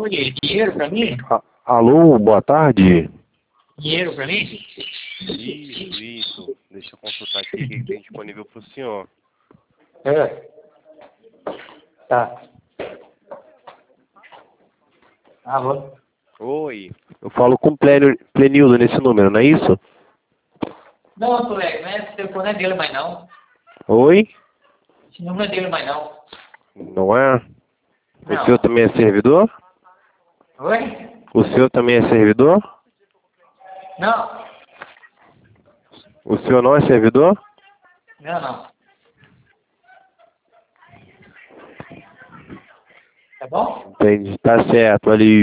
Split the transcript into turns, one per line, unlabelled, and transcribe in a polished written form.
Oi, dinheiro pra mim?
Alô, boa tarde.
Dinheiro pra mim?
Isso. Deixa eu consultar aqui o que tem disponível pro senhor.
É. Tá. Alô?
Oi. Eu falo com o Plenildo nesse número, não é isso?
Não, colega, esse telefone é dele mais não.
Oi?
Esse número é dele mais não.
Não é? O
Não.
senhor também é servidor?
Oi?
O senhor também é servidor?
Não.
O senhor não é servidor?
Não, não. Tá bom?
Entendi, tá certo, ali.